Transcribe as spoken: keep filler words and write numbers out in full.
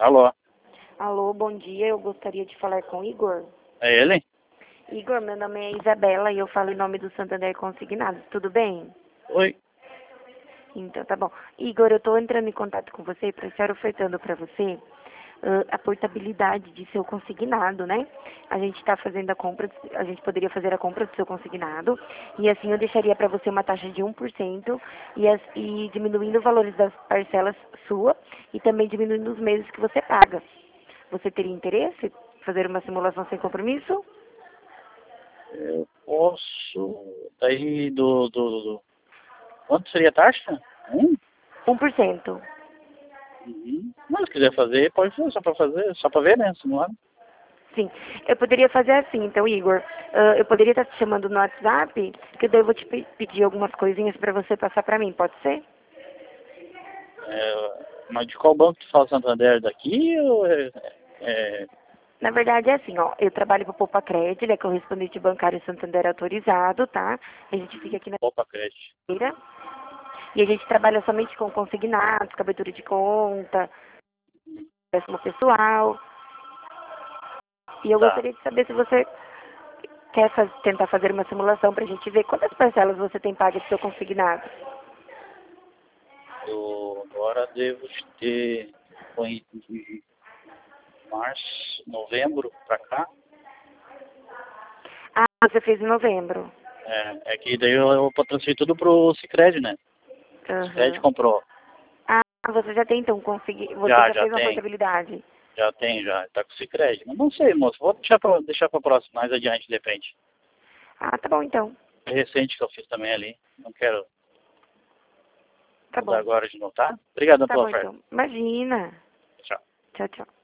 Alô, Alô, bom dia. Eu gostaria de falar com o Igor. é ele? Igor, meu nome é Isabela e eu falo em nome do Santander Consignados. Tudo bem? Oi. Então, tá bom. Igor, eu estou entrando em contato com você para estar ofertando para você ãh, a portabilidade de seu consignado, né? A gente está fazendo a compra, a gente poderia fazer a compra do seu consignado e assim eu deixaria para você uma taxa de um por cento e, as, e diminuindo os valores das parcelas sua e também diminuindo os meses que você paga. Você teria interesse em fazer uma simulação sem compromisso? Eu posso. Daí do. do, do... Quanto seria a taxa? Um? um por cento. Uhum. Mas se quiser fazer, pode ser, só pra fazer, só pra ver, né? Simulado. Sim. Eu poderia fazer assim, então, Igor. ãh, eu poderia estar te chamando no WhatsApp, que daí eu vou te pe- pedir algumas coisinhas para você passar para mim, pode ser? É, mas de qual banco tu fala, Santander? Daqui ou é. é... Na verdade é assim, ó, eu trabalho para o Poupa Crédito, ele é correspondente bancário Santander autorizado, tá? A gente fica aqui na Opa, crédito. feira e a gente trabalha somente com consignados, com abertura de conta, péssimo pessoal. E eu Tá. gostaria de saber se você quer faz- tentar fazer uma simulação para a gente ver quantas parcelas você tem pago do seu consignado. Eu agora devo ter. Foi de março, novembro pra cá. Ah, você fez em novembro. É, é que daí eu, eu transferi tudo pro Sicredi, né? O Sicredi Aham. comprou. Ah, você já tem então conseguir. Você Já, já já fez uma tem. portabilidade. Já tem, já. Tá com o Sicredi. Mas não sei, moço. Vou deixar pra, deixar pra próxima, mais adiante, de repente. Ah, tá bom então. É recente que eu fiz também ali. Não quero Tá mudar bom. agora de novo, tá? Obrigado Tá pela bom oferta. então. Imagina. Tchau. Tchau, tchau.